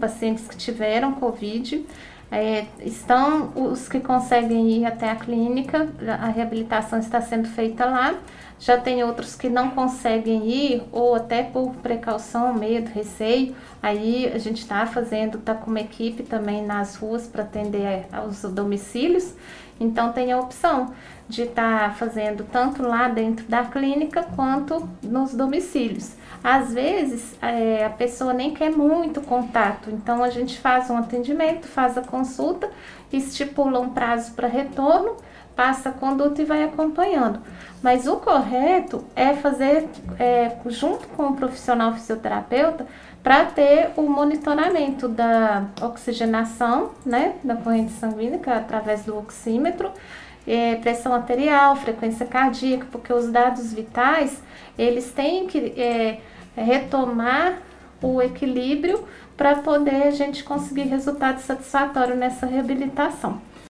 pacientes que tiveram Covid. Estão os que conseguem ir até a clínica, a reabilitação está sendo feita lá. Já tem outros que não conseguem ir, ou até por precaução, medo, receio. Aí a gente está com uma equipe também nas ruas para atender aos domicílios. Então tem a opção de estar fazendo tanto lá dentro da clínica quanto nos domicílios. Às vezes a pessoa nem quer muito contato, então a gente faz um atendimento, faz a consulta, estipula um prazo para retorno, passa a conduta e vai acompanhando. Mas o correto é fazer junto com o profissional fisioterapeuta para ter o monitoramento da oxigenação, né, da corrente sanguínea através do oxímetro, pressão arterial, frequência cardíaca, porque os dados vitais eles têm que retomar o equilíbrio para poder a gente conseguir resultado satisfatório nessa reabilitação.